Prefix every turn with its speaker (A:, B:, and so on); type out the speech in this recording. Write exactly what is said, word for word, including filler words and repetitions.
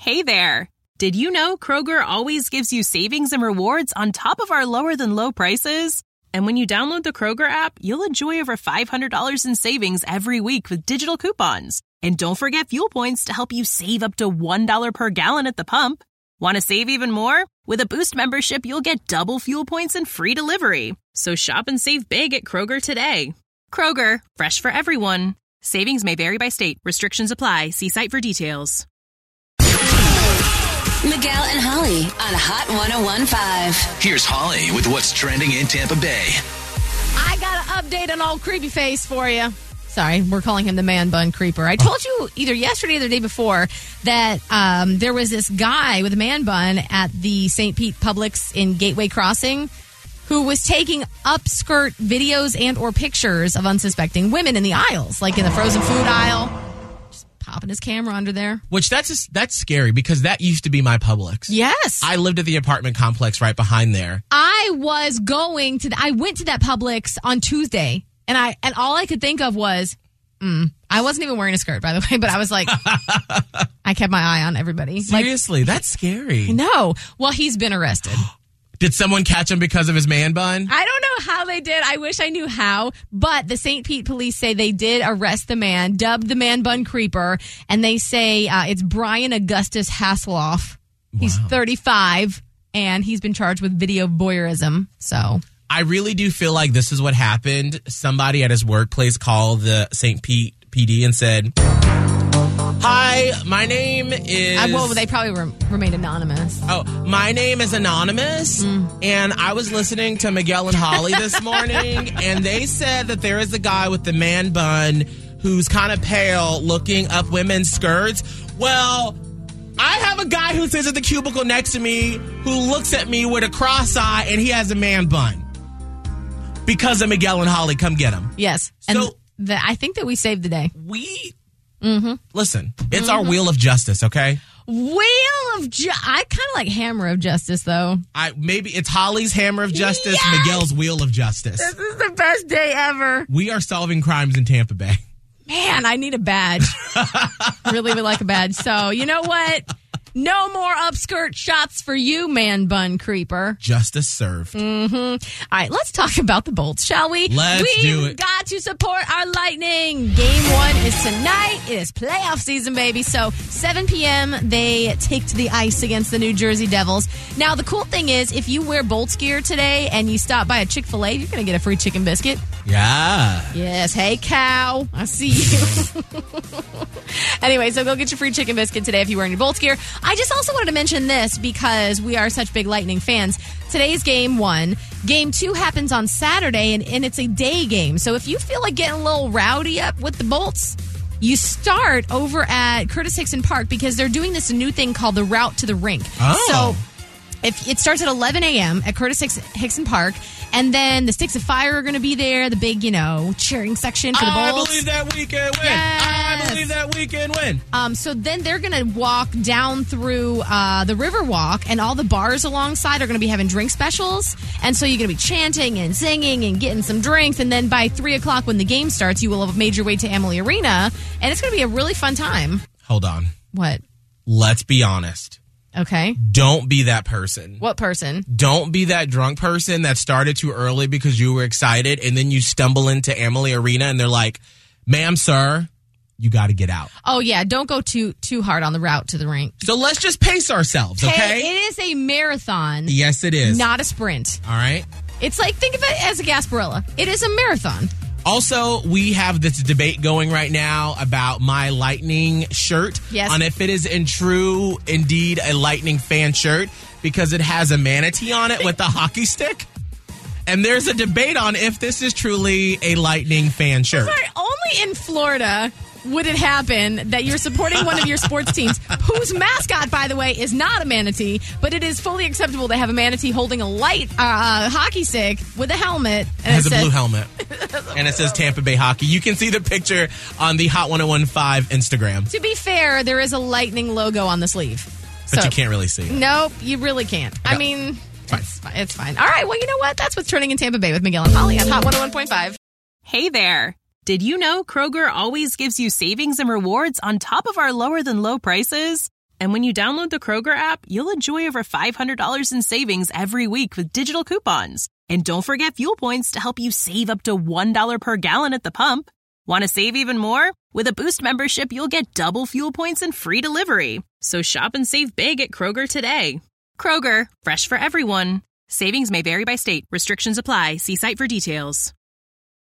A: Hey there! Did you know Kroger always gives you savings and rewards on top of our lower-than-low prices? And when you download the Kroger app, you'll enjoy over five hundred dollars in savings every week with digital coupons. And don't forget fuel points to help you save up to one dollar per gallon at the pump. Want to save even more? With a Boost membership, you'll get double fuel points and free delivery. So shop and save big at Kroger today. Kroger, fresh for everyone. Savings may vary by state. Restrictions apply. See site for details.
B: Miguel and Holly on Hot one oh one point five.
C: Here's Holly with what's trending in Tampa Bay.
D: I got an update on old Creepy Face for you. Sorry, we're calling him the man bun creeper. I told you either yesterday or the day before that um, there was this guy with a man bun at the Saint Pete Publix in Gateway Crossing who was taking upskirt videos and or pictures of unsuspecting women in the aisles, like in the frozen food aisle. Popping his camera under there.
E: Which, that's just, that's scary because that used to be my Publix.
D: Yes.
E: I lived at the apartment complex right behind there.
D: I was going to, the, I went to that Publix on Tuesday, and I and all I could think of was, mm, I wasn't even wearing a skirt, by the way, but I was like, I kept my eye on everybody.
E: Seriously,
D: like,
E: that's scary.
D: No. Well, he's been arrested.
E: Did someone catch him because of his man bun?
D: I don't know how they did. I wish I knew how. But the Saint Pete police say they did arrest the man, dubbed the man bun creeper, and they say uh, it's Brian Augustus Hasselhoff. He's wow. thirty-five, and he's been charged with video voyeurism. So
E: I really do feel like this is what happened. Somebody at his workplace called the Saint Pete P D and said, "Hi, my name is..."
D: Uh, well, they probably re- remained anonymous.
E: Oh, my name is Anonymous, mm. and I was listening to Miguel and Holly this morning, and they said that there is a guy with the man bun who's kind of pale looking up women's skirts. Well, I have a guy who sits at the cubicle next to me who looks at me with a cross eye, and he has a man bun. Because of Miguel and Holly, come get him.
D: Yes.
E: So,
D: and the, I think that we saved the day.
E: We...
D: Mm-hmm.
E: Listen, it's
D: mm-hmm.
E: our wheel of justice, okay?
D: Wheel of ju- I kind of like hammer of justice, though.
E: I maybe it's Holly's hammer of justice,
D: yes!
E: Miguel's wheel of justice.
D: This is the best day ever.
E: We are solving crimes in Tampa Bay.
D: Man, I need a badge. Really would like a badge. So, you know what? No more upskirt shots for you, man bun creeper.
E: Justice served.
D: Mm-hmm. All right, let's talk about the Bolts, shall we?
E: Let's
D: We've
E: do it.
D: got to support our Lightning. Game one is tonight. It is playoff season, baby. So seven p.m., they take to the ice against the New Jersey Devils. Now, the cool thing is, if you wear Bolts gear today and you stop by a Chick-fil-A, you're going to get a free chicken biscuit.
E: Yeah.
D: Yes. Hey, cow. I see you. Anyway, so go get your free chicken biscuit today if you're wearing your Bolts gear. I just also wanted to mention this because we are such big Lightning fans. Today's game one. Game two happens on Saturday, and, and it's a day game. So if you feel like getting a little rowdy up with the Bolts, you start over at Curtis Hickson Park because they're doing this new thing called the Route to the Rink.
E: Oh.
D: So if it starts at eleven a.m. at Curtis Hickson Park, and then the Sticks of Fire are going to be there, the big, you know, cheering section for the
E: I
D: Bolts.
E: believe that we can win.
D: Yes.
E: I believe that we can win.
D: Um, so then they're going to walk down through uh, the Riverwalk, and all the bars alongside are going to be having drink specials. And so you're going to be chanting and singing and getting some drinks. And then by three o'clock when the game starts, you will have made your way to Amalie Arena, and it's going to be a really fun time.
E: Hold on.
D: What?
E: Let's be honest.
D: Okay.
E: Don't be that person.
D: What person?
E: Don't be that drunk person that started too early because you were excited, and then you stumble into Amalie Arena and they're like, "Ma'am, sir, you got to get out."
D: Oh, yeah. Don't go too too hard on the route to the rink.
E: So let's just pace ourselves, okay?
D: Hey, it is a marathon.
E: Yes, it is.
D: Not a sprint.
E: All right.
D: It's like, think of it as a Gasparilla. It is a marathon.
E: Also, we have this debate going right now about my Lightning shirt.
D: Yes.
E: On if it is in true, indeed, a Lightning fan shirt because it has a manatee on it with a hockey stick. And there's a debate on if this is truly a Lightning fan shirt.
D: Sorry, only in Florida would it happen that you're supporting one of your sports teams whose mascot, by the way, is not a manatee, but it is fully acceptable to have a manatee holding a light uh, hockey stick with a helmet. And
E: it has
D: it
E: a
D: says,
E: blue helmet. And it says Tampa Bay Hockey. You can see the picture on the Hot one oh one point five Instagram.
D: To be fair, there is a Lightning logo on the sleeve.
E: But
D: so,
E: you can't really see it.
D: Nope, you really can't. I
E: No.
D: mean,
E: Fine.
D: It's, fine. it's fine. All right, well, you know what? That's what's turning in Tampa Bay with Miguel and Holly on Hot one oh one point five.
A: Hey there! Did you know Kroger always gives you savings and rewards on top of our lower-than-low prices? And when you download the Kroger app, you'll enjoy over five hundred dollars in savings every week with digital coupons. And don't forget fuel points to help you save up to one dollar per gallon at the pump. Want to save even more? With a Boost membership, you'll get double fuel points and free delivery. So shop and save big at Kroger today. Kroger, fresh for everyone. Savings may vary by state. Restrictions apply. See site for details.